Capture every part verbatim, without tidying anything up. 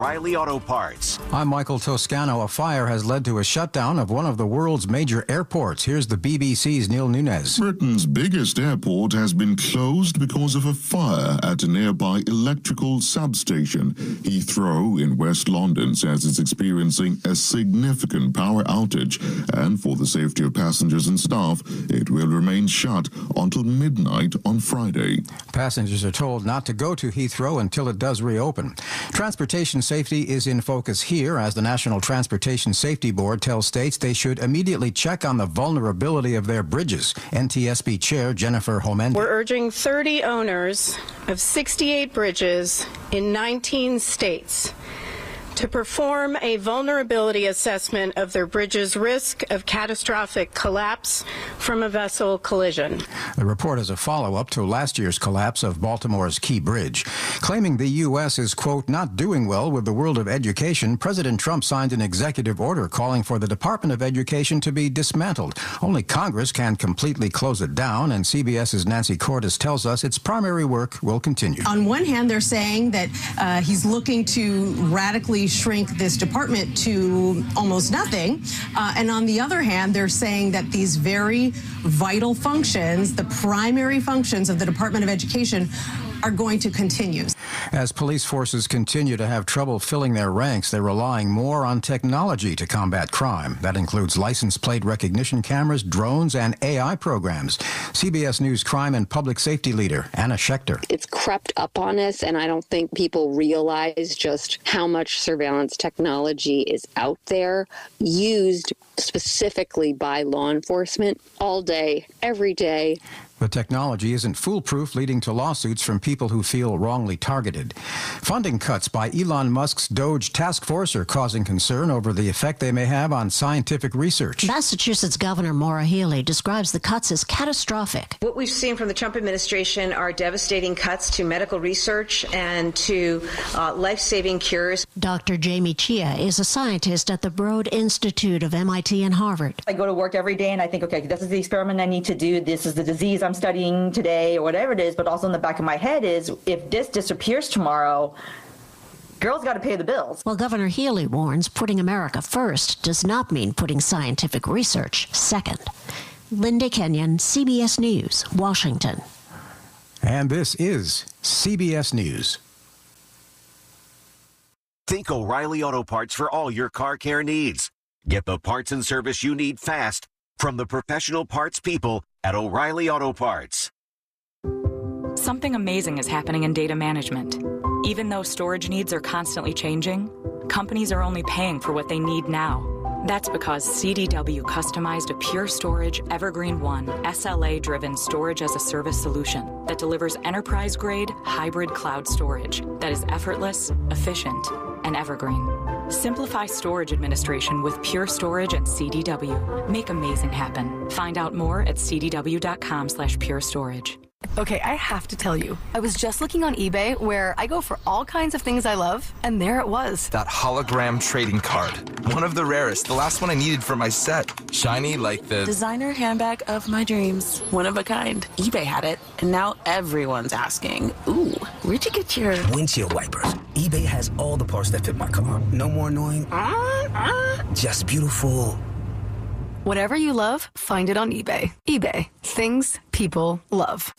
O'Reilly Auto Parts. I'm Michael Toscano. A fire has led to a shutdown of one of the world's major airports. Here's the B B C's Neil Nunez. Britain's biggest airport has been closed because of a fire at a nearby electrical substation. Heathrow in West London says it's experiencing a significant power outage, and for the safety of passengers and staff, it will remain shut until midnight on Friday. Passengers are told not to go to Heathrow until it does reopen. Transportation safety is in focus here as the National Transportation Safety Board tells states they should immediately check on the vulnerability of their bridges. N T S B Chair Jennifer Homendy. We're urging thirty owners of sixty-eight bridges in nineteen states to perform a vulnerability assessment of their bridge's risk of catastrophic collapse from a vessel collision. The report is a follow-up to last year's collapse of Baltimore's Key Bridge. Claiming the U S is, quote, not doing well with the world of education, President Trump signed an executive order calling for the Department of Education to be dismantled. Only Congress can completely close it down, and CBS's Nancy Cordes tells us its primary work will continue. On one hand, they're saying that uh, he's looking to radically shrink this department to almost nothing. Uh, and on the other hand, they're saying that these very vital functions, the primary functions of the Department of Education, are going to continue. As police forces continue to have trouble filling their ranks, they're relying more on technology to combat crime. That includes license plate recognition cameras, drones, and A I programs. C B S News crime and public safety leader Anna Schechter. It's crept up on us, and I don't think people realize just how much surveillance technology is out there, used specifically by law enforcement all day, every day. The technology isn't foolproof, leading to lawsuits from people who feel wrongly targeted. Funding cuts by Elon Musk's Doge task force are causing concern over the effect they may have on scientific research. Massachusetts Governor Maura Healey describes the cuts as catastrophic. What we've seen from the Trump administration are devastating cuts to medical research and to uh, life-saving cures. Doctor Jamie Chia is a scientist at the Broad Institute of M I T and Harvard. I go to work every day and I think, okay, this is the experiment I need to do. This is the disease I'm studying today or whatever it is. But also in the back of my head is, if this disappears tomorrow, girls got to pay the bills. Well, Governor Healey warns putting America first does not mean putting scientific research second. Linda Kenyon, C B S News, Washington. And this is C B S News. Think O'Reilly Auto Parts for all your car care needs. Get the parts and service you need fast from the professional parts people at O'Reilly Auto Parts. Something amazing is happening in data management. Even though storage needs are constantly changing, companies are only paying for what they need now. That's because C D W customized a Pure Storage Evergreen One S L A-driven storage as a service solution that delivers enterprise-grade hybrid cloud storage that is effortless, efficient, and evergreen. Simplify storage administration with Pure Storage and C D W. Make amazing happen. Find out more at c d w dot com slash pure storage. Okay, I have to tell you, I was just looking on eBay where I go for all kinds of things I love, and there it was. That hologram trading card. One of the rarest, the last one I needed for my set. Shiny like the... designer handbag of my dreams. One of a kind. eBay had it, and now everyone's asking, ooh, where'd you get your... windshield wipers. eBay has all the parts that fit my car. No more annoying, uh, uh, just beautiful. Whatever you love, find it on eBay. eBay. Things people love.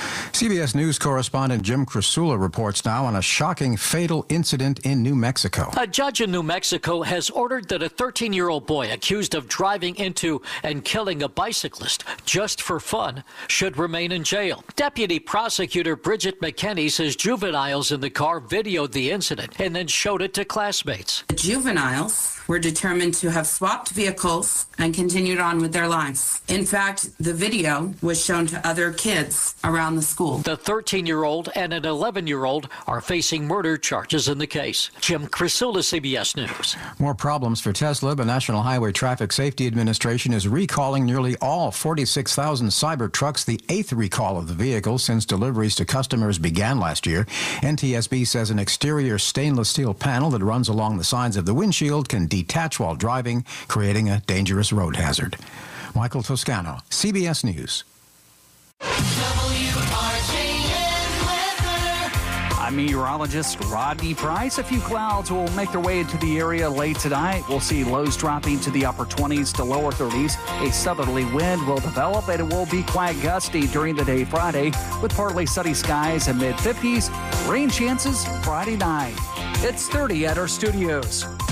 C B S News correspondent Jim Krasula reports now on a shocking fatal incident in New Mexico. A judge in New Mexico has ordered that a thirteen-year-old boy accused of driving into and killing a bicyclist just for fun should remain in jail. Deputy Prosecutor Bridget McKinney says juveniles in the car videoed the incident and then showed it to classmates. The juveniles were determined to have swapped vehicles and continued on with their lives. In fact, the video was shown to other kids around the school. The thirteen-year-old and an eleven-year-old are facing murder charges in the case. Jim Krasula, C B S News. More problems for Tesla. The National Highway Traffic Safety Administration is recalling nearly all forty-six thousand Cybertrucks, the eighth recall of the vehicle since deliveries to customers began last year. N T S B says an exterior stainless steel panel that runs along the sides of the windshield can detach while driving, creating a dangerous road hazard. Michael Toscano, C B S News. I'm I'm meteorologist Rodney Price. A few clouds will make their way into the area late tonight. We'll see lows dropping to the upper twenties to lower thirties. A southerly wind will develop, and it will be quite gusty during the day Friday with partly sunny skies and mid fifties. Rain chances Friday night. It's thirty at our studios. W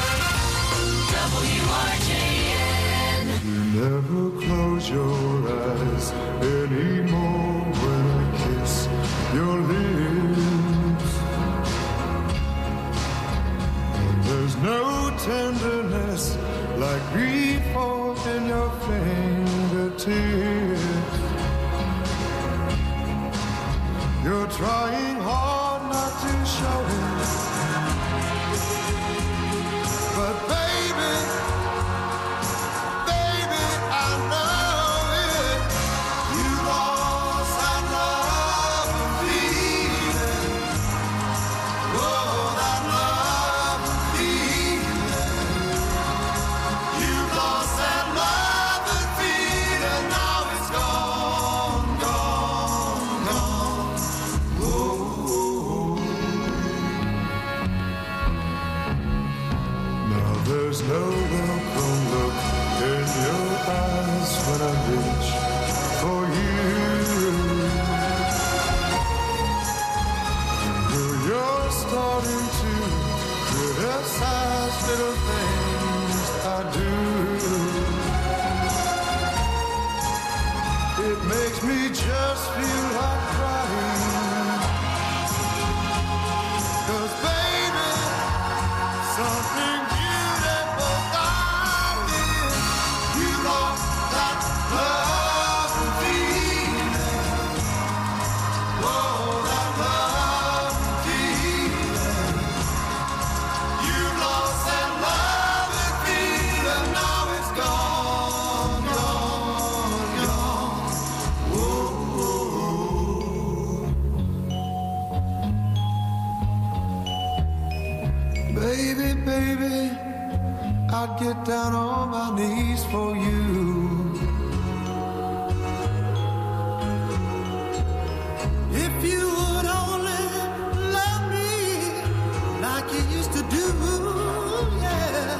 R J N. You never close your eyes anymore when I kiss your lips. And there's no tenderness like grief in your fingertips. You're trying hard not to show it, but baby, baby, I know it. You lost that love and feeling. Oh, that love and feeling. You lost that love and feeling. Now it's gone, gone, gone. Oh, now there's no welcome look in your eyes when I reach for you. Girl, you're starting to criticize little things I do. It makes me just feel like crying. 'Cause baby, something beautiful I did. You lost that love and feeling. Whoa, that love and feeling. You lost that love and feeling. Now it's gone, gone, gone. Whoa. Baby, baby, I'd get down on my knees for you. If you would only love me like you used to do, yeah.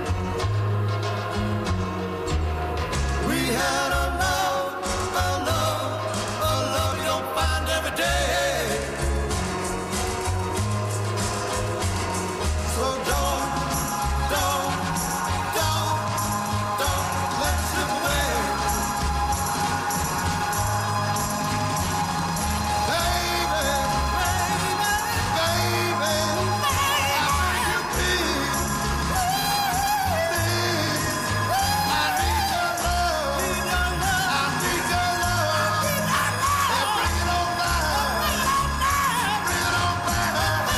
We had a love, a love, a love you don't find every day. So don't, don't, don't, don't let it slip away. Baby, baby, baby, I need you, please, please. I need your love, I need your love. And bring it on back, bring it on back.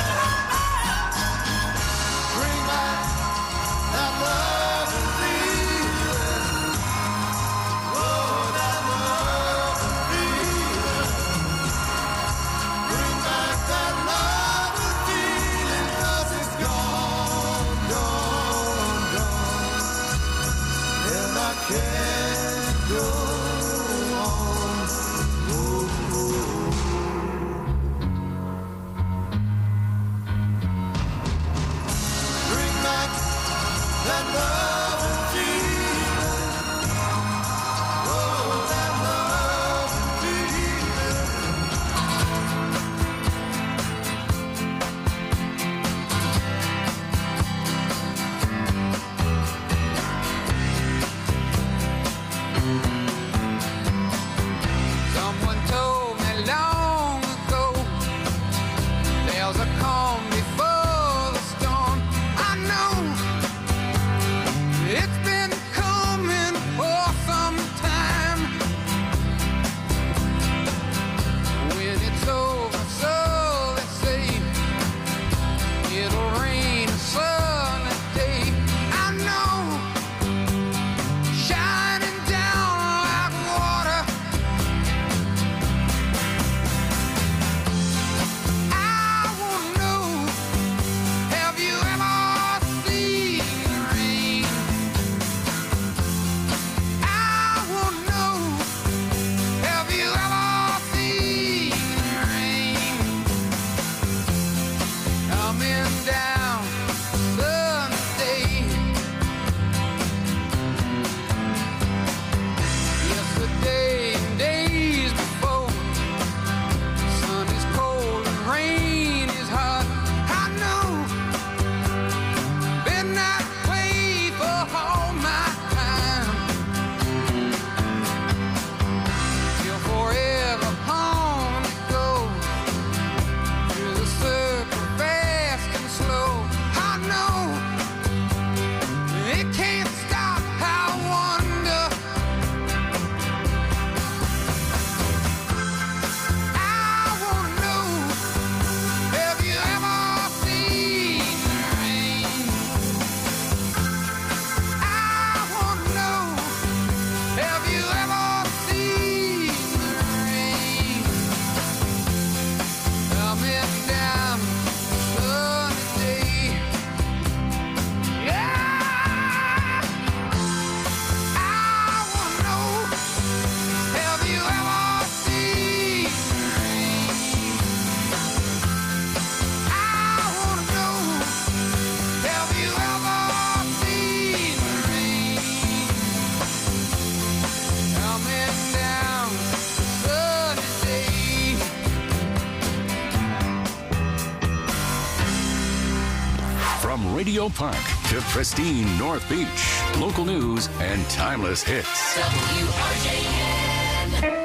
Bring back that love and feeling. Oh, that love and feeling. Bring back that love and feeling. 'Cause it's gone, gone, gone. And I can't go on. Oh, oh. Bring back that love and feeling. Oh, that love and feeling. Someone told me long ago there's a calm before the storm. I know From Radio Park to pristine North Beach, local news and timeless hits. W R J N.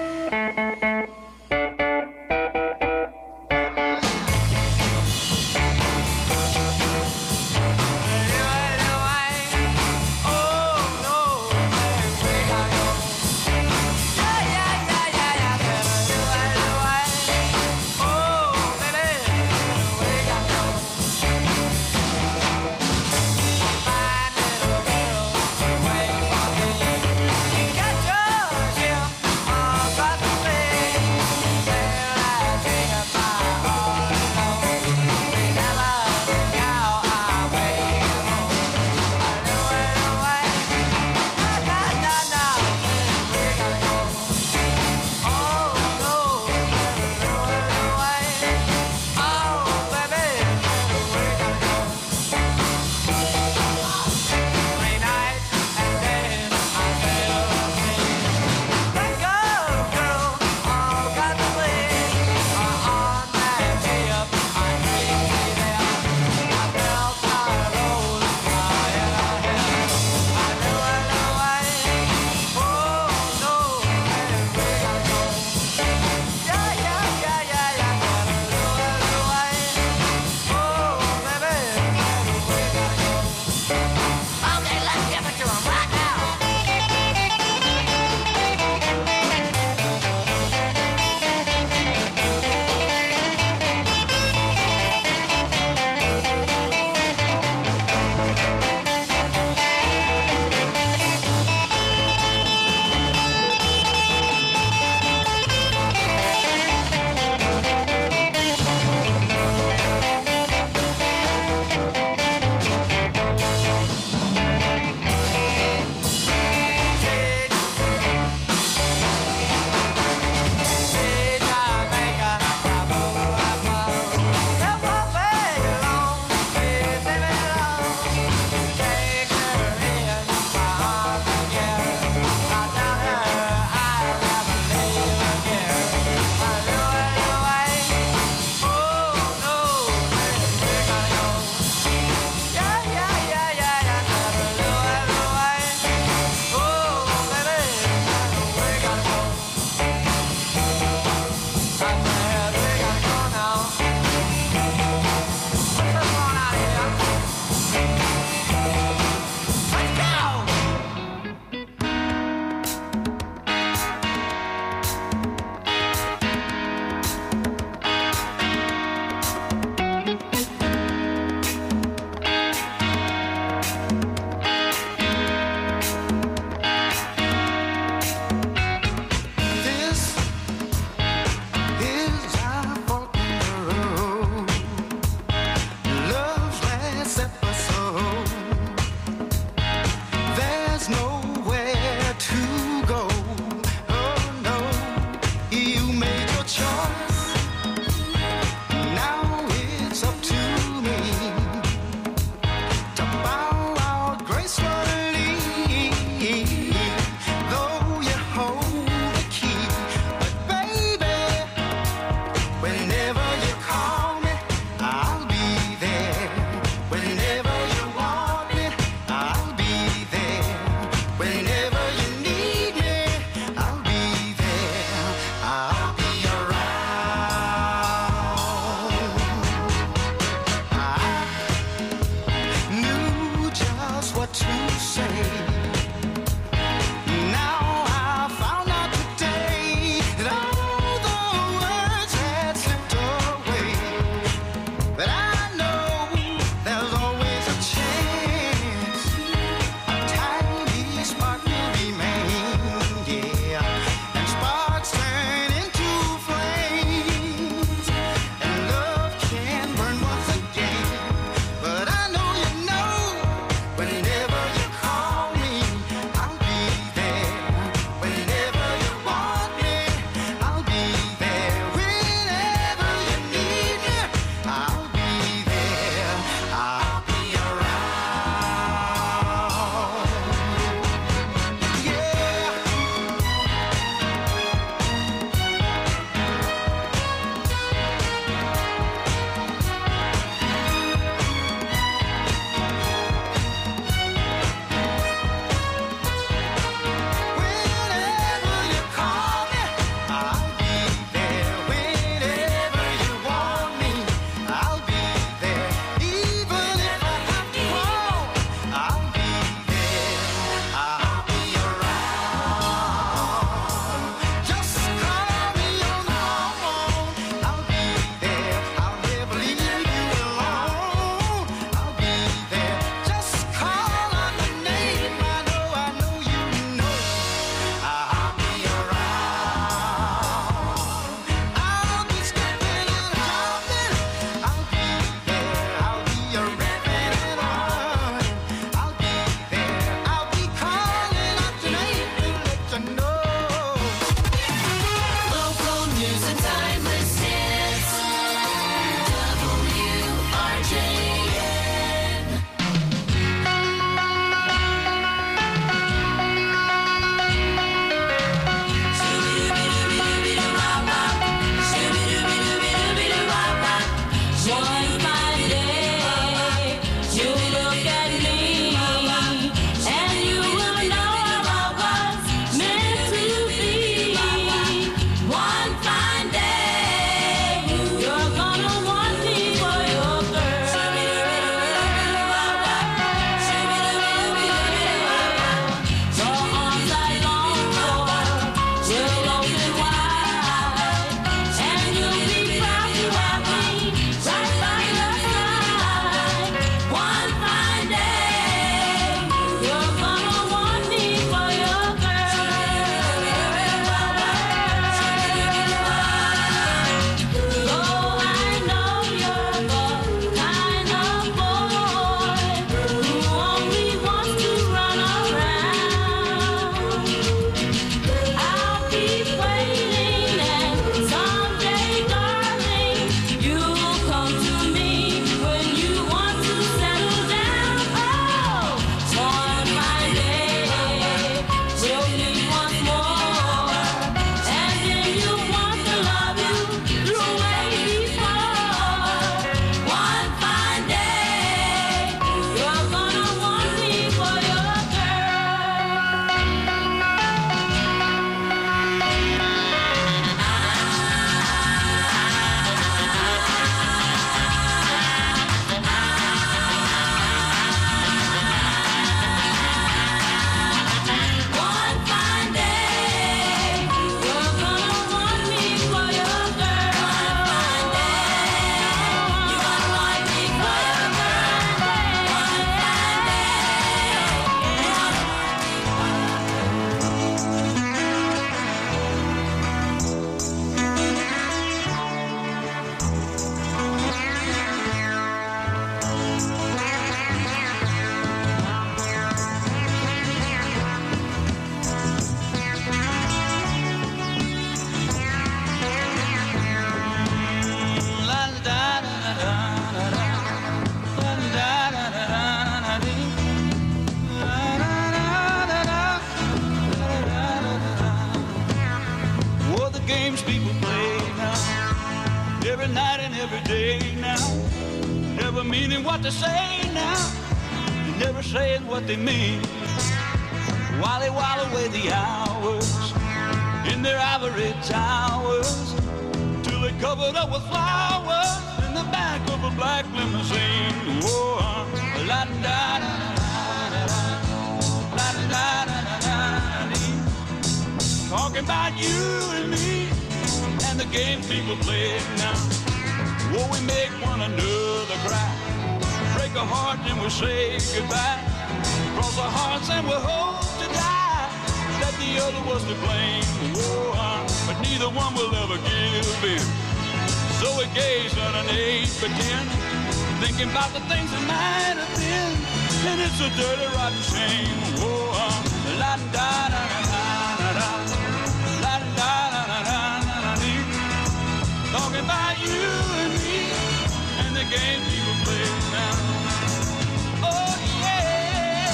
people play now, every night and every day now, never meaning what they say now, never saying what they mean, while they while away the hours in their ivory towers, till they covered up with flowers in the back of a black limousine. Whoa, la da da da da da da da da. Talking about you and me and the games people play now. Whoa, we make one another cry, break a heart and we say goodbye, cross our hearts and we hope to die that the other was to blame. Whoa, but neither one will ever give in. So we gaze on an eight by ten, thinking about the things that might have been, and it's a dirty, rotten shame. Whoa, la da da da da da, la da da da da da da. Talking about you and me and the game people play now. Oh yeah,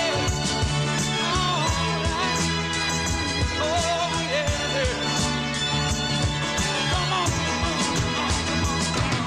all right. Oh yeah. Come on, come on, come on, come on.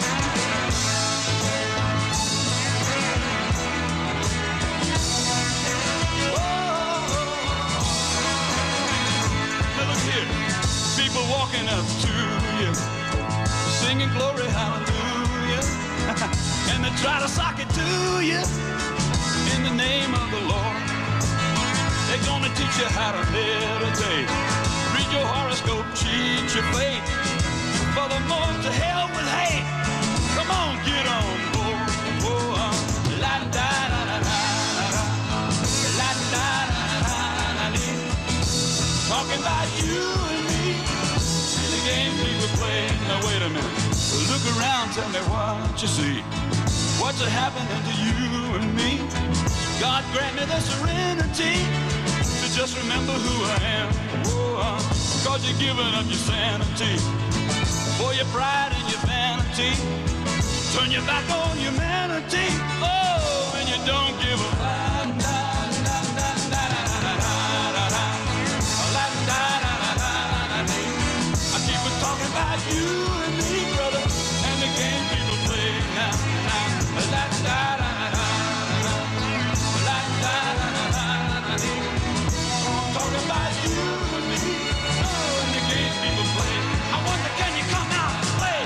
Oh, now look here, people walking up to you, singing glory hallelujah, and they try to sock it to you in the name of the Lord. They're gonna teach you how to meditate, read your horoscope, cheat your fate, furthermore to hell with hate. Come on, get on board. Whoa, uh, la da da da da da, la da da da da da. Talking about you and me, see the game people play. Now wait a minute, look around, tell me what you see. What's happening to you and me? God grant me the serenity to just remember who I am. Whoa, uh, cause you're giving up your sanity for your pride and your vanity. Turn your back on humanity. Oh, and you don't give a la da da da da da da da. La da da da da da. I keep on talking about you and me, brother, and the game people play now. Now, la da da da da da. La da da da da da. Talking about you and me, oh, and the game people play. I wonder, can you come out and play?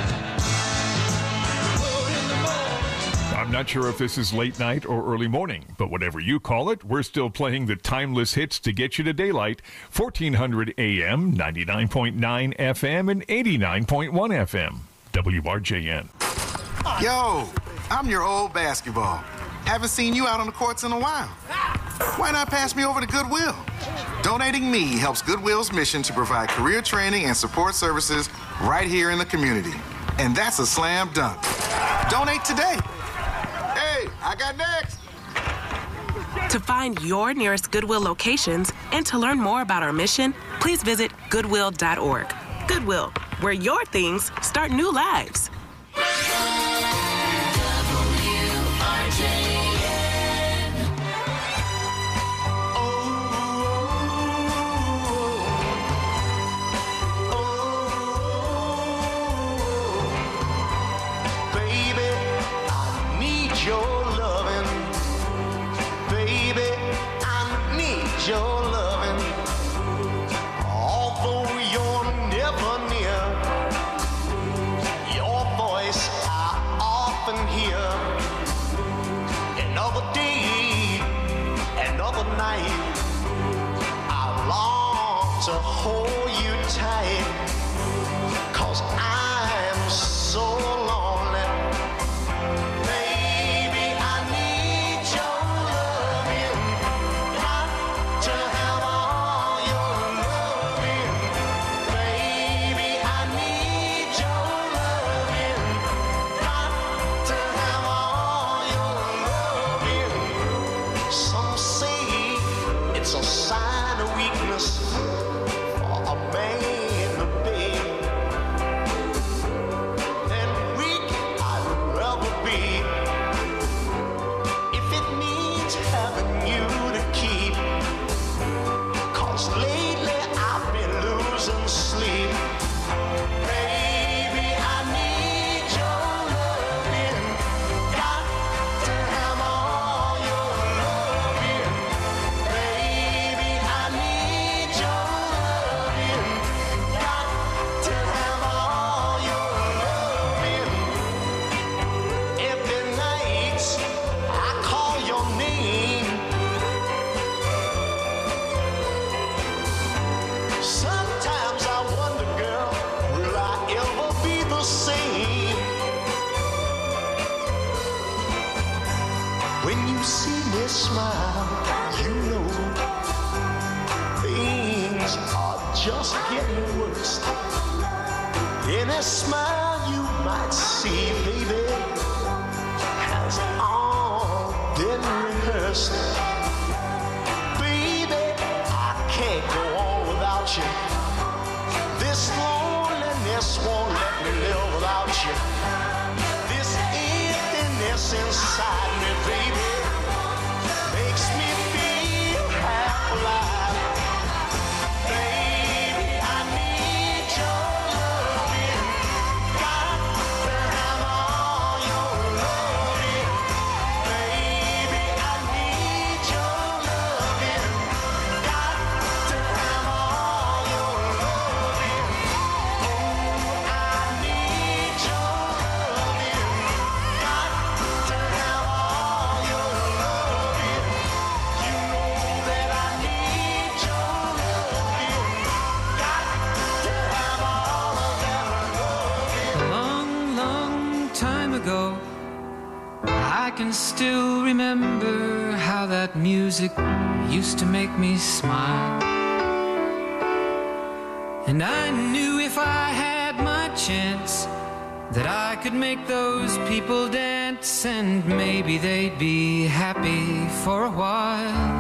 Oh, in the morning. I'm not sure if this is late night or early morning, but whatever you call it, we're still playing the timeless hits to get you to daylight. fourteen hundred A M, ninety-nine point nine F M, and eighty-nine point one F M. W R J N. Yo, I'm your old basketball. Haven't seen you out on the courts in a while. Why not pass me over to Goodwill? Donating me helps Goodwill's mission to provide career training and support services right here in the community. And that's a slam dunk. Donate today. Hey, I got next. To find your nearest Goodwill locations and to learn more about our mission, please visit goodwill dot org. Goodwill, where your things start new lives. Your loving, although you're never near, your voice I often hear. Another day, another night, I long to hold you tight, 'cause I'm so lonely. Baby, I need your loving. To have all your loving, baby, I need your loving. Got to have all your loving. Some say it's a sign of weakness for a man to beg. And see me smile, you know things are just getting worse. Any smile you might see, baby, has all been rehearsed. Baby, I can't go on without you. This loneliness won't let me live without you. This emptiness inside me, baby, makes me feel half alive. Baby, I need your loving. Got to have all your loving. Baby, I need your loving. Got to have all your loving. Oh, I need your loving. Got to have all your loving. You know that I need your loving. Got to have all of that loving. A long, long time ago, I can still remember how that music used to make me smile. And I knew if I had my chance that I could make those people dance, and maybe they'd be happy for a while.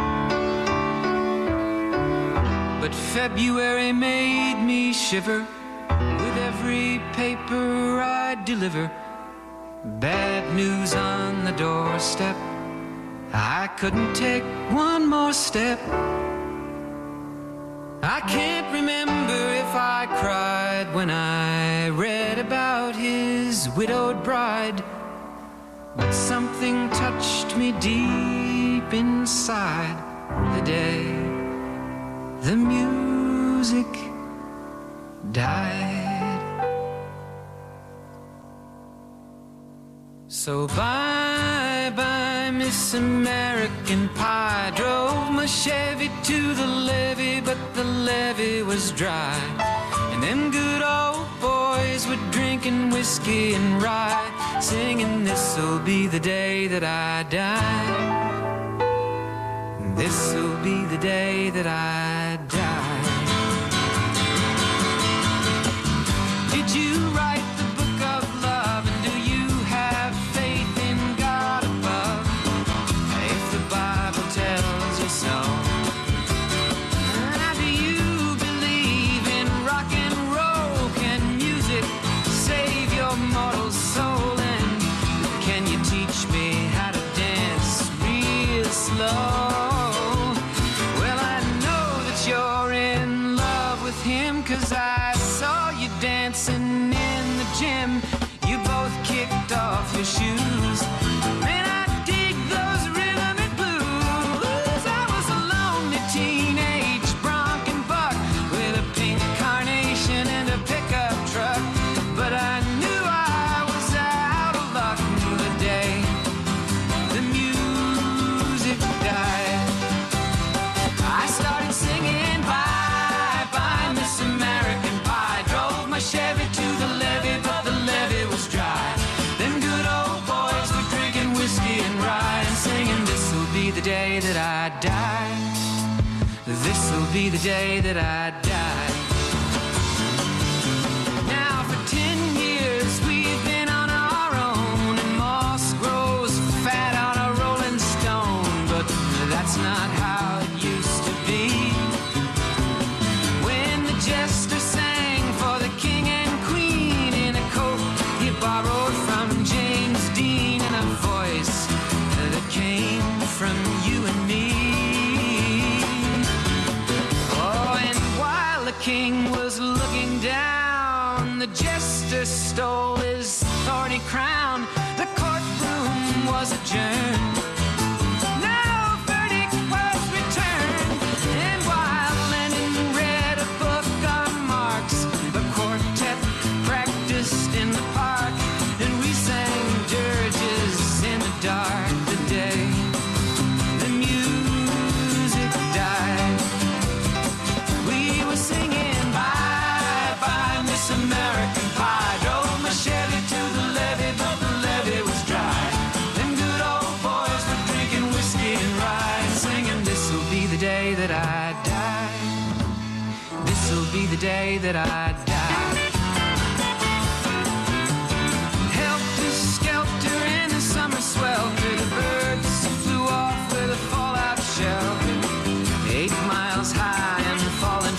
But February made me shiver with every paper I deliver. Bad news on the doorstep. I couldn't take one more step. I can't remember if I cried when I read about his widowed bride, but something touched me deep inside the day the music died. So bye bye, Miss American Pie. Drove my Chevy to the levee, but the levee was dry. And them good old boys were drinking whiskey and rye, singing, this'll be the day that I die. This'll be the day that I die. Did you write the book of love, and do you have faith in God above? If the Bible tells you so. Now do you believe in rock and roll? Can music save your mortal soul? And can you teach me how to dance real slow? Well, I know that you're in love with him, 'cause I saw you dancing in the gym. You both kicked off your shoes. Man, I dig those rhythm and blues. I was a lonely teenage bronc and buck with a pink carnation and a pickup truck, but I knew I was out of luck the day the music died. I started singing bye bye, Miss American Pie. Drove my Chevy to the levee, but the levee was dry. Them good old boys were drinking whiskey and rye and singing, this'll be the day that I die. This'll be the day that I die. Now for ten years we've been on our own, and moss grows fat on a rolling stone, but that's not how it used to be. When the jester sang for the king and queen in a coat he borrowed from James Dean, and a voice that came from you and me. Oh, and while the king was looking down, the jester stole his thorny crown. The courtroom was adjourned. No verdict was returned. And while Lennon read a book on Marx, the quartet practiced in the park, and we sang dirges in the dark the day the music died. We were singing bye bye, Miss American Pie. Drove my Chevy to the levee, but the be the day that I die. Helter skelter in the summer swelter, the birds flew off with a fallout shelter, eight miles high and falling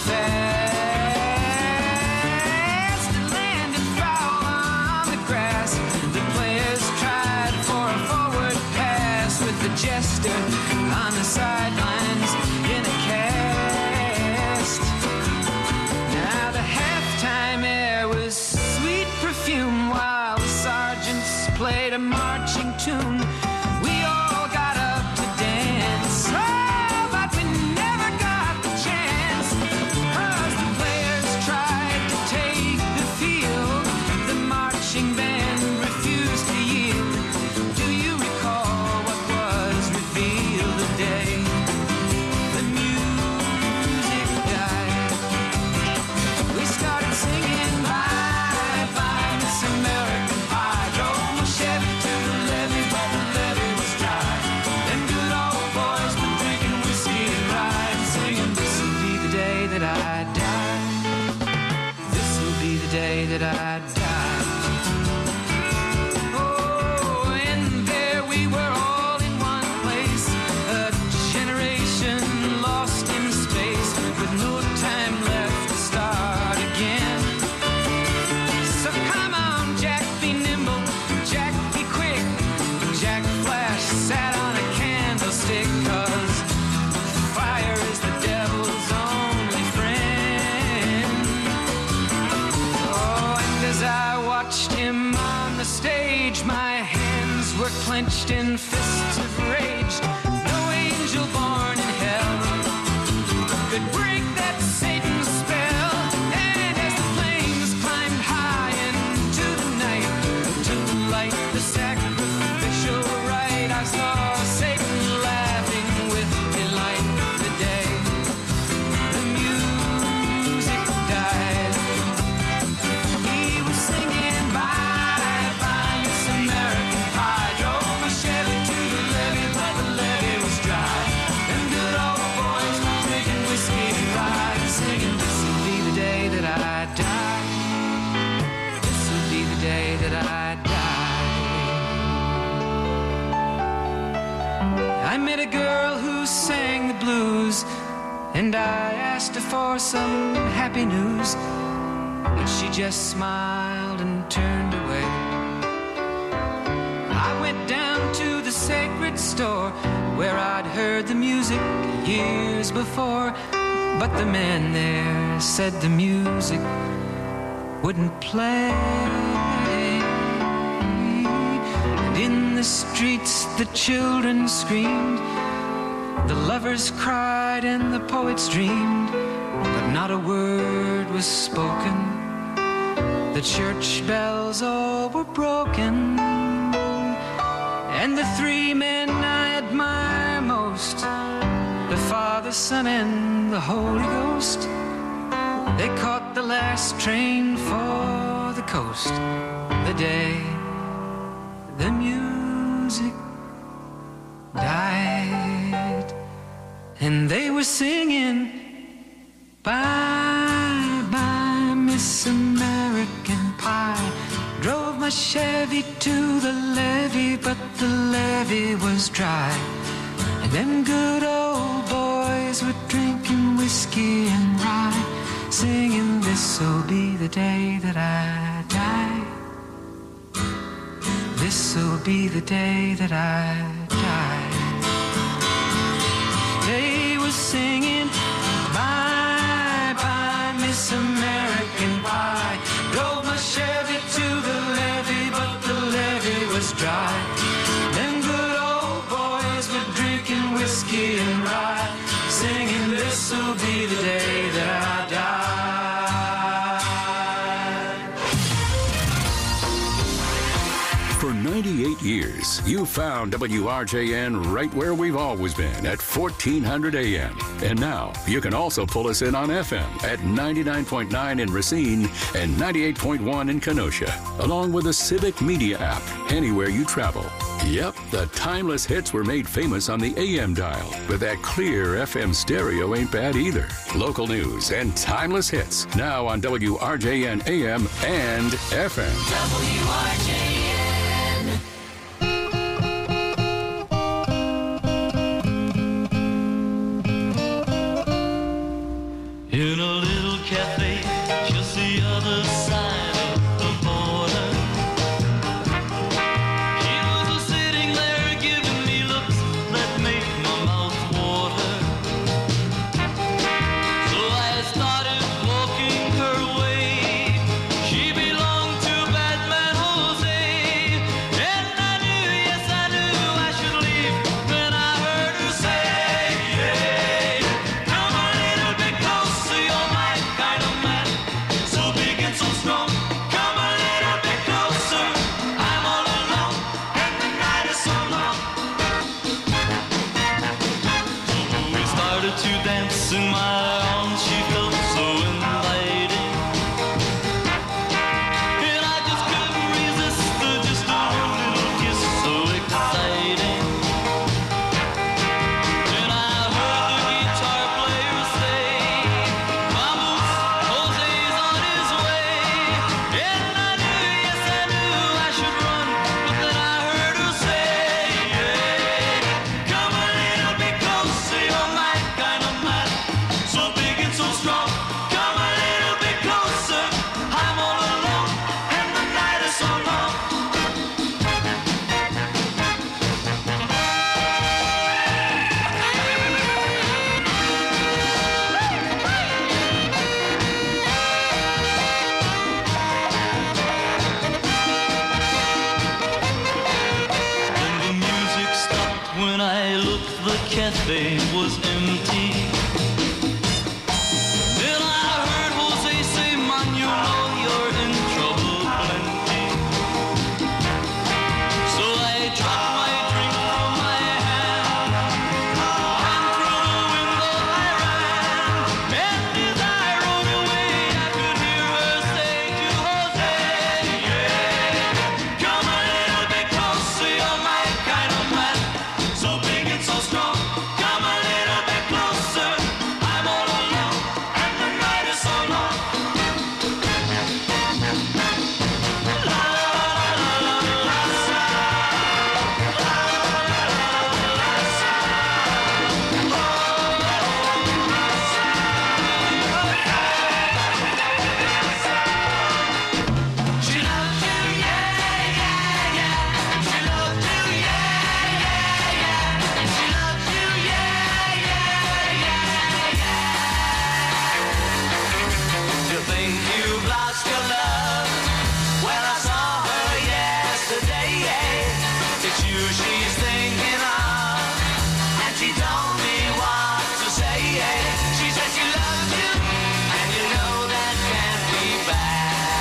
fast. It landed foul on the grass. The players tried for a forward pass with the jester on the sidelines in a cast. Now the halftime air was sweet perfume while the sergeants played a marching tune. We all got up to dance, oh, but we never got the chance, 'cause the players tried to take the field. The marching band refused to yield. Do you recall what was revealed today? The music died. We started singing bye bye Miss American Pie. Drove my Chevy to the levee, but the levee was dry. Them good old boys been drinking whiskey and rye and singing, this'll be the day that I die. This'll be the day that I die. Oh, and there we were all in one place, a generation lost in space with no time left to start again. So come on, Jack, be nimble, Jack, be quick. Jack Flash sat on a candlestick, 'cause fire is the devil's only friend. Oh, and as I watched him on the stage, my hands were clenched in fists of rage. No angel born in hell could break that Satan's spell. And as the flames climbed high into the night to light the sacrificial rite, I saw Satan laughing with delight. The day the music died, he was singing bye bye Miss American Pie. Drove my Chevy to the levee, but the levee was dry. Them good old boys were drinking whiskey and rye and singing, this'll be the day that I die. This'll be the day that I die. I met a girl who sang the blues, and I asked her for some happy news, but she just smiled and turned away. I went down to the sacred store where I'd heard the music years before, but the man there said the music wouldn't play. And in the streets the children screamed, the lovers cried and the poets dreamed, but not a word was spoken. The church bells all were broken. And the three men I admire most, the Father, Son, and the Holy Ghost, they caught the last train for the coast. The day the music died, and they were singing bye bye Miss American Pie. Drove my Chevy to the levee, but the levee was dry. And them good old boys were drinking whiskey and rye, singing, this'll be the day that I die. This'll be the day that I die. They were singing bye bye Miss American Pie. Drove my Chevy to the levee, but the levee was dry. Them good old boys were drinking whiskey and rye, singing, this'll be the day that I die. For ninety-eight years, you found W R J N right where we've always been at fourteen hundred A M. And now you can also pull us in on F M at ninety-nine point nine in Racine and ninety-eight point one in Kenosha, along with the Civic Media app anywhere you travel. Yep, the timeless hits were made famous on the A M dial, but that clear F M stereo ain't bad either. Local news and timeless hits now on W R J N A M and F M. W R J N. In a little cafe just the other side of the border, she was sitting there giving me looks that made my mouth water. So I started walking her way. She belonged to Batman Jose, and I knew, yes I knew I should leave when I heard her say, hey, come a little bit closer, you're my kind of man, so big and so strong. Come a little bit closer, I'm all alone, and the night is so long. So we started to dance in my arms, she felt so inviting, and I just couldn't resist her, just a little kiss, so exciting. Then I heard the guitar player say, vamos, Jose's on his way. And I knew, yes I knew I should run, but then I heard her say, hey, come a little bit closer, you're my kind of man, so big and so strong. Come a little bit closer, I'm all alone, and the night is so long. Then the music stopped when I looked, the cafe was empty. Then I heard Jose say, man, you know you're in trouble plenty. So I dropped my drink from my hand, and through the window I ran. And as I rode away, I could hear her say to Jose, yeah, come a little bit closer, you're my kind of man, so big and so strong. Come a little bit closer, I'm all alone, and the night is so long. She loved you, yeah, yeah, yeah. She loved you, yeah, yeah, yeah. She loved you, yeah, yeah, yeah, yeah. You think you've lost your love? Well, I saw her yesterday, yeah. It's you she's thinking of, and she told me what to say, yeah. She said she loved you, and you know that can't be bad.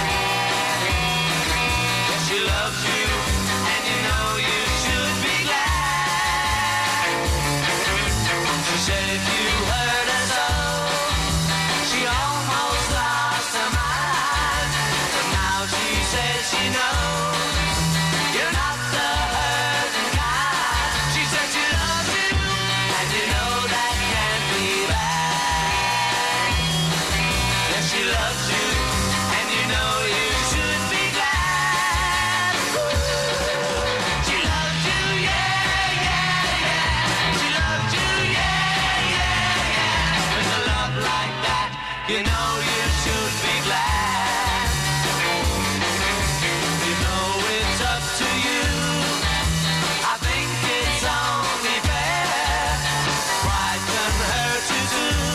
Yes, she loves you, and you know you should be glad. She said if you hurt her so, she almost lost her mind. But now she says she knows you're not the hurting kind. She said she loves you, and you know that can't be bad. Yes, she loves you, and you know you should be glad. She loved you, yeah, yeah, yeah. She loved you, yeah, yeah, yeah. With a love like that, you know you should be glad. You know it's up to you. I think it's only fair. Pride can hurt you too.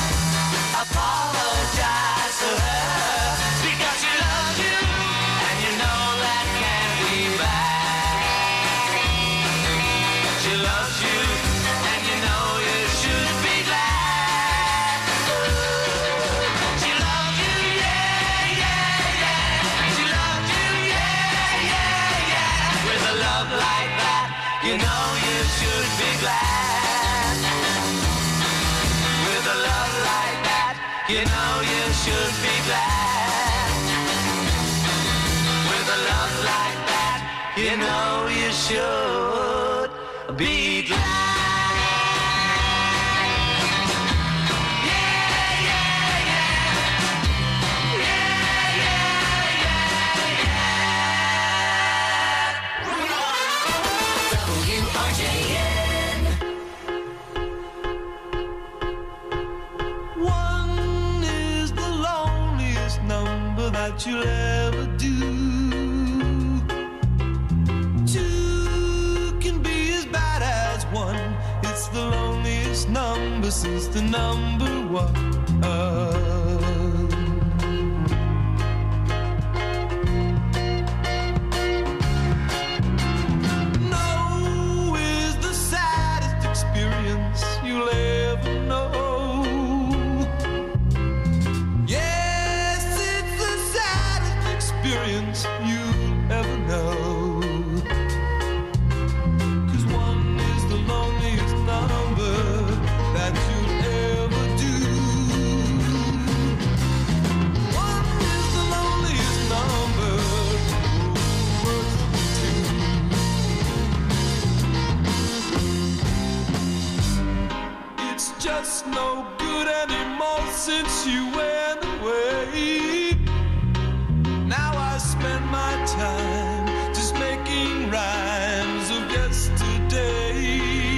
Apologize to her, because she loves you, and you know that can't be bad. She loves you, and you know you should be glad. She loves you, yeah, yeah, yeah. She loves you, yeah, yeah, yeah. With a love like that, you know you should be glad. With a love like that, you know you should be glad. With a love like that, you You know you should be glad. That you'll ever do. Two can be as bad as one. It's the loneliest number since the number one. No is the saddest experience you'll ever know. Experience you'll ever know. Cause one is the loneliest number that you'll ever do. One is the loneliest number worth two. It's just no good anymore since you went away. Now I spend my time just making rhymes of yesterday.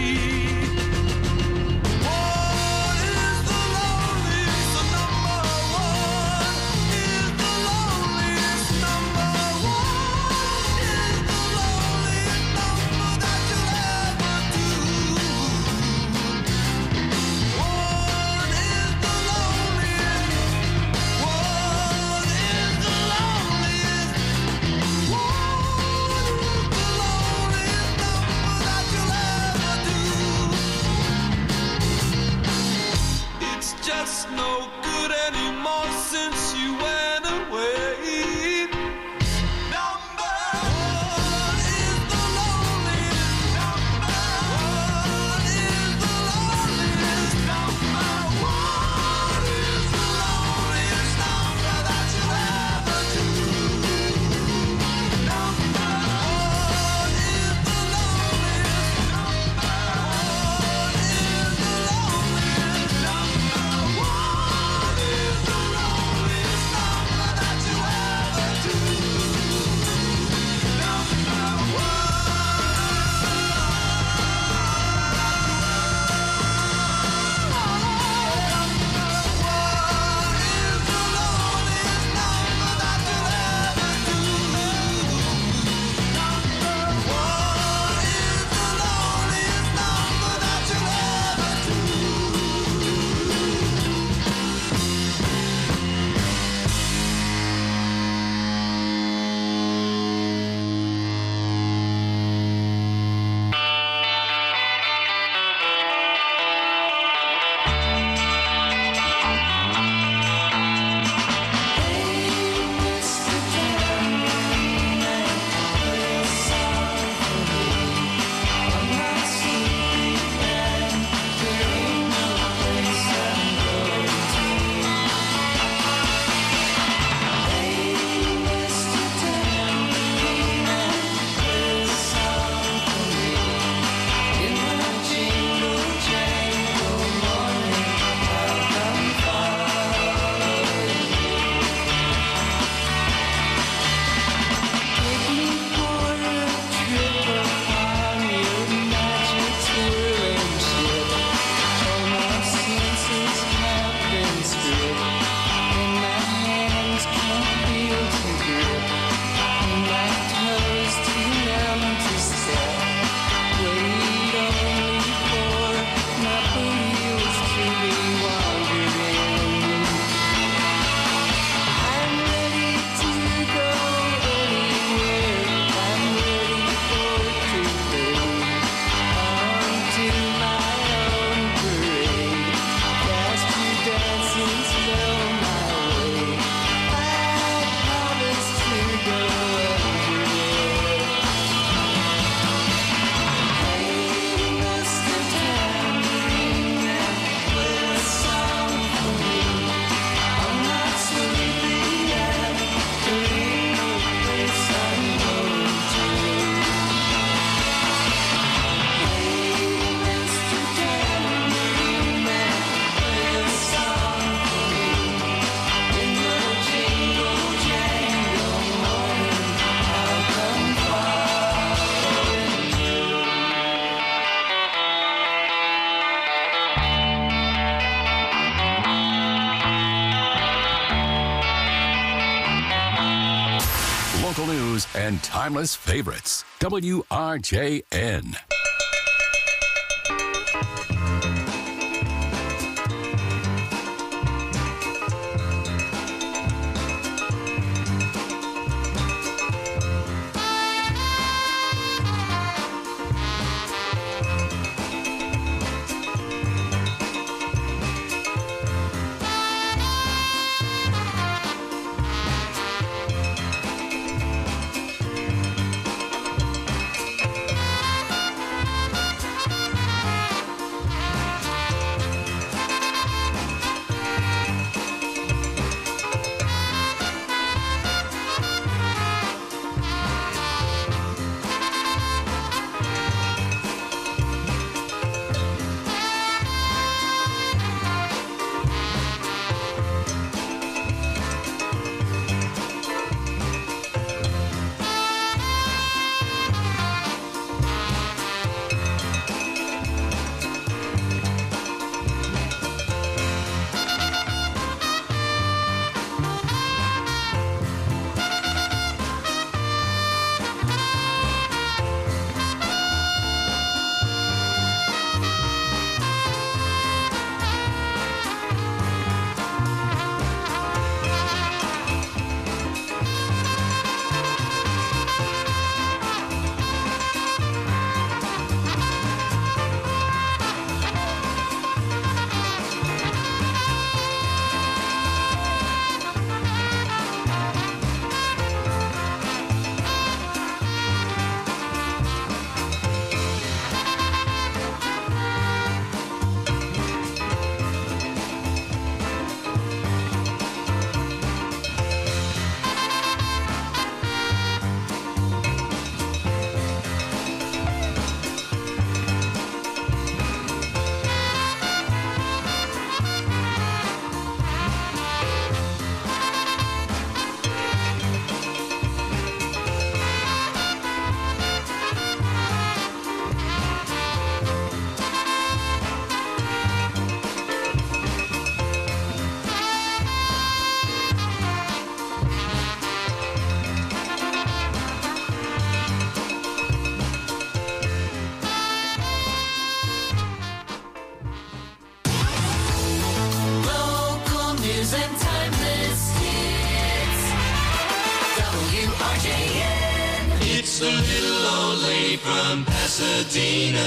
What is the loneliest number? One is the loneliest number. One is the loneliest number that you'll ever do. One is the loneliest. One is the loneliest. It's just no good anymore since you went away. Number one is the loneliest. Number one is the loneliest. Number one is the loneliest number that you'll ever do. Number one is the loneliest. Number one is the loneliest. Number one is the loneliest. local news, and timeless favorites. W R J N. The little old lady from Pasadena.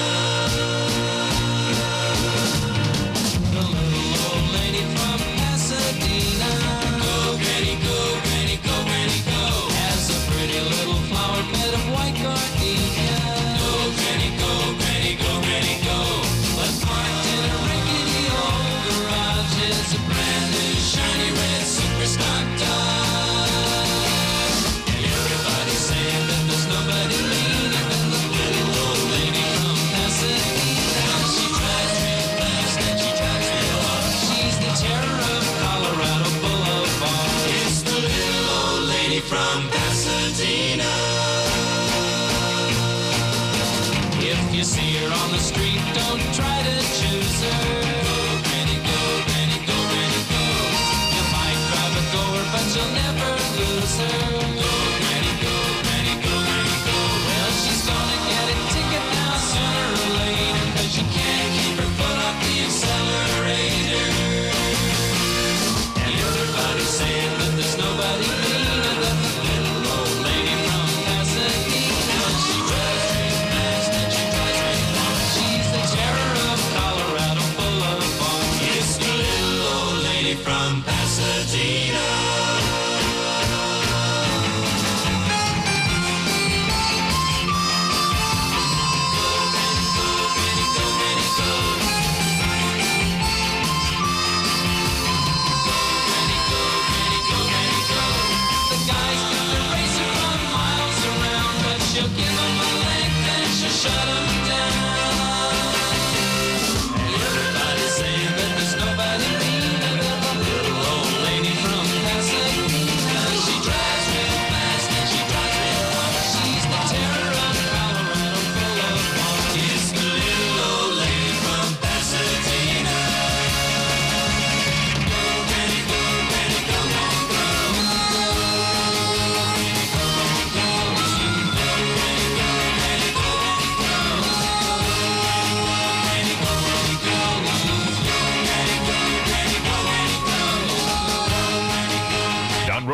The little old lady from Pasadena. Go, Granny, go, Granny, go, Granny, go. Has a pretty little flower bed of white gardenia. Go, Granny, go, Granny, go, Granny, go. But parked in a rickety old garage is a brand new shiny red super stock dog. Everybody's saying that there's nobody meaner than the little old lady from Pasadena.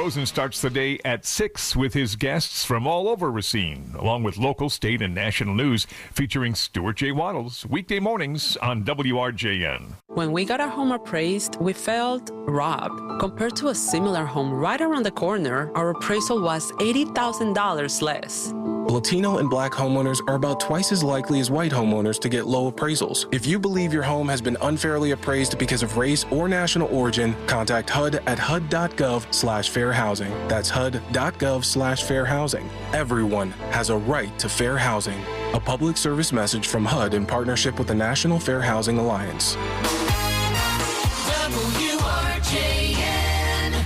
Rosen starts the day at six with his guests from all over Racine, along with local, state, and national news featuring Stuart J. Waddles, weekday mornings on W R J N. When we got our home appraised, we felt robbed. Compared to a similar home right around the corner, our appraisal was eighty thousand dollars less. Latino and Black homeowners are about twice as likely as white homeowners to get low appraisals. If you believe your home has been unfairly appraised because of race or national origin, contact H U D at H U D dot gov slash fair housing. That's H U D dot gov slash fair housing. Everyone has a right to fair housing. A public service message from H U D in partnership with the National Fair Housing Alliance. W R J N.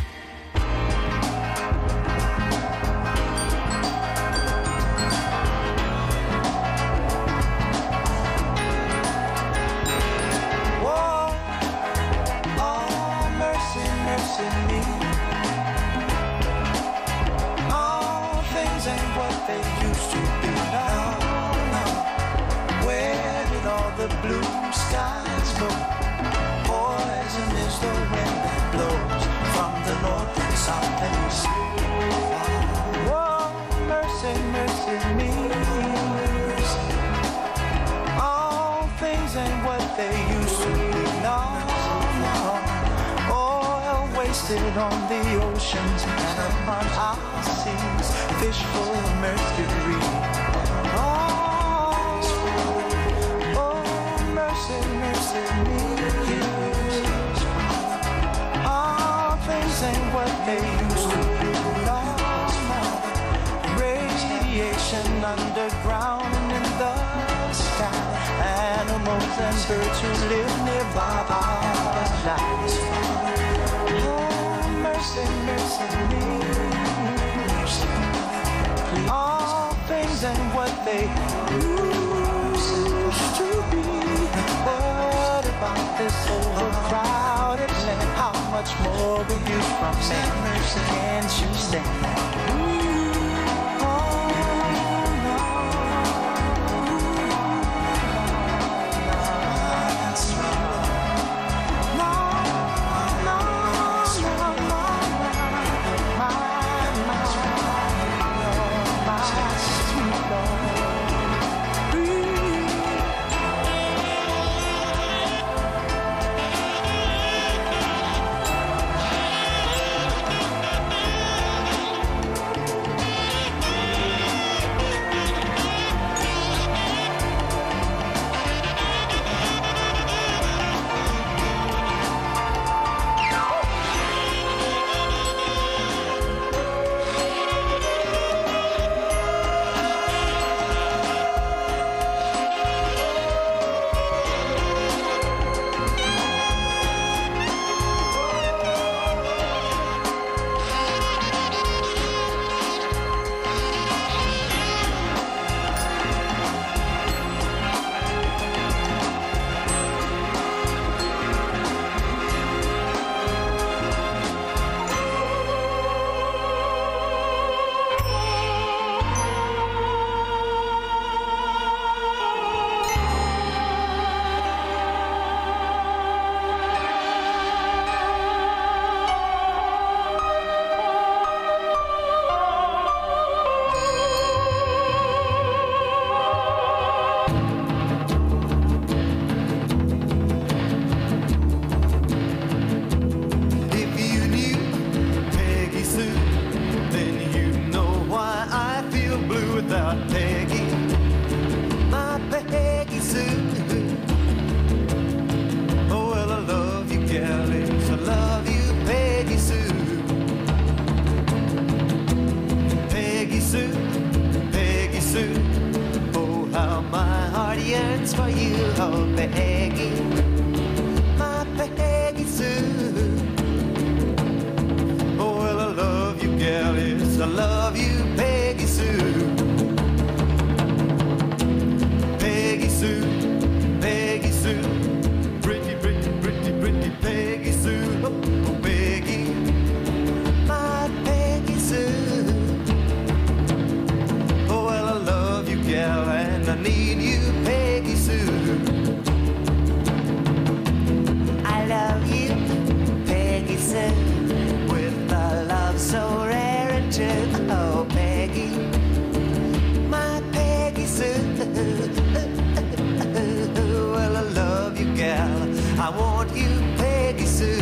Whoa, oh, mercy, mercy me. All things ain't what they used to be now. now. Where did all the blue skies go? Poison is the wind that blows from the north and south and east. Whoa, mercy, mercy me. All things ain't what they used to be. No, no. Oil wasted on the oceans and upon our seas. Fish full of mercury. Oh, oh, mercy, mercy me. All things ain't what they used to be. No, no. Radiation underground and in the sky. Animals and birds who live nearby our lives. Oh, mercy, mercy me. All things ain't what they used to be. What about this overcrowded land? How much more will you from me? Mercy, can't you stand that? Ooh, oh, no, that's right. No, no, no, no, my, my, you're my sweet Lord. Breathe. I want you, Peggy Sue.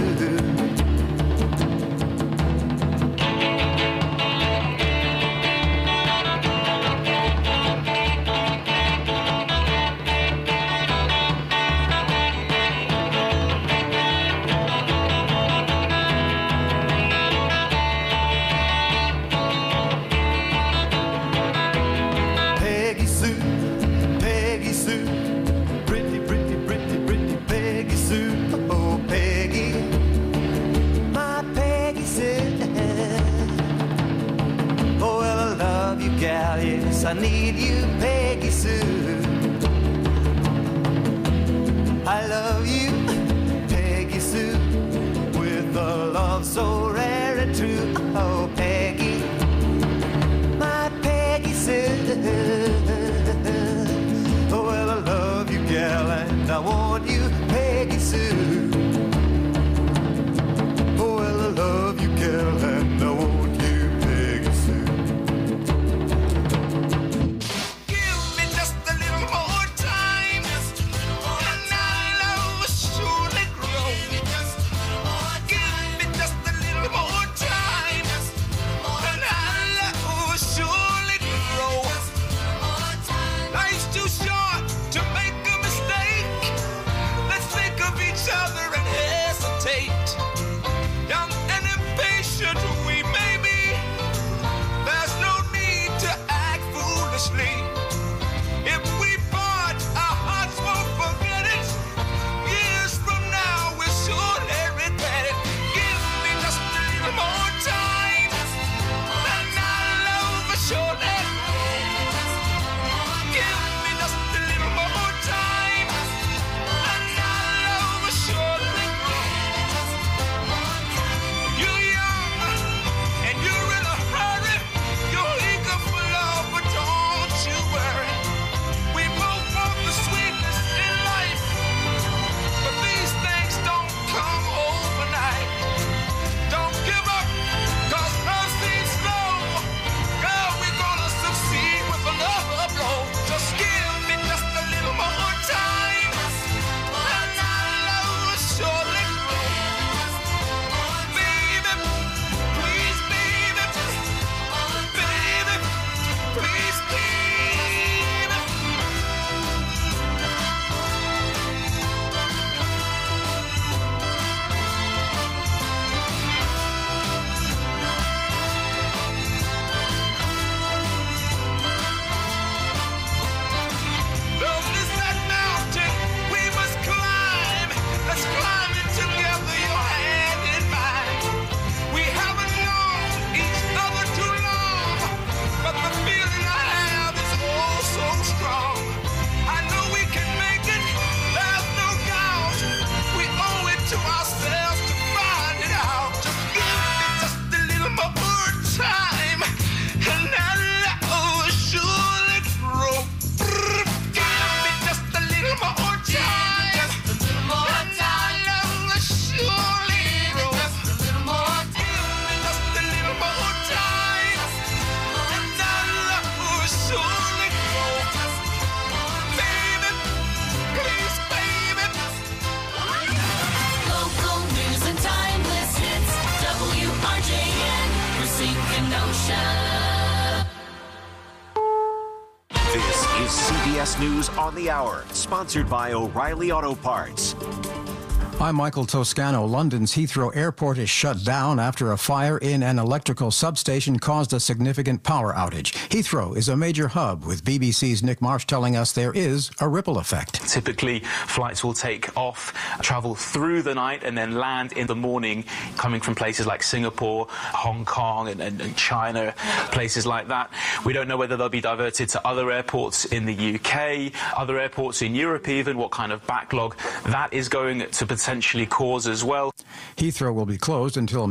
Peggy Sue, Peggy Sue, pretty, pretty, pretty, pretty Peggy Sue. Oh, Peggy, my Peggy Sue. Oh, well, I love you, gal, yes, I need you, Peggy Sue. I love you, Peggy Sue, with a love so rare and true. Oh, Peggy, my Peggy Sue. Oh, well, I love you, gal, and I want you, Peggy Sue. Oh, well, I love you, gal, and I want you, Peggy Sue. Give me just a little more time, and our love will surely grow. Give me just a little more time, and our love will surely grow. Life's too short to make a mistake. Let's think of each other and hesitate. Young and impatient we may be, there's no need to act foolishly. If we part, our hearts won't forget it. Years from now, we'll surely regret it. Give me just a little more time, and our love will surely. Give me just a little more time, and our love will surely grow. You're young, and you're in a hurry. You're eager for love, but don't you worry. We both want the sweetness in life, but these things don't come overnight. Don't give up, 'cause love seems slow. Girl, we're gonna succeed with another blow. Just give me just a little more time, and our love will surely grow. Baby, please, baby, baby, please, baby. Love is that mountain we must climb. Let's climb it together, your hand in mine. We haven't known each other too long, but the feeling I have is oh so strong. I know we can make it, there's no doubt. We owe it to ourselves to find it out. Just give me just a little more time, and our love will surely grow. Give me just a little more time, just a little more time. And our love will surely grow. Just a little more time. Give me just a little more time, and our love will surely grow. Baby, please, baby. Local news and timeless hits. W R J N, Racine Kenosha. This is C B S News on the Hour, sponsored by O'Reilly Auto Parts. I'm Michael Toscano. London's Heathrow Airport is shut down after a fire in an electrical substation caused a significant power outage. Heathrow is a major hub, with B B C's Nick Marsh telling us there is a ripple effect. Typically, flights will take off, travel through the night, and then land in the morning, coming from places like Singapore, Hong Kong, and, and, and China, places like that. We don't know whether they'll be diverted to other airports in the U K, other airports in Europe even, what kind of backlog that is going to potentially cause as well. Heathrow will be closed until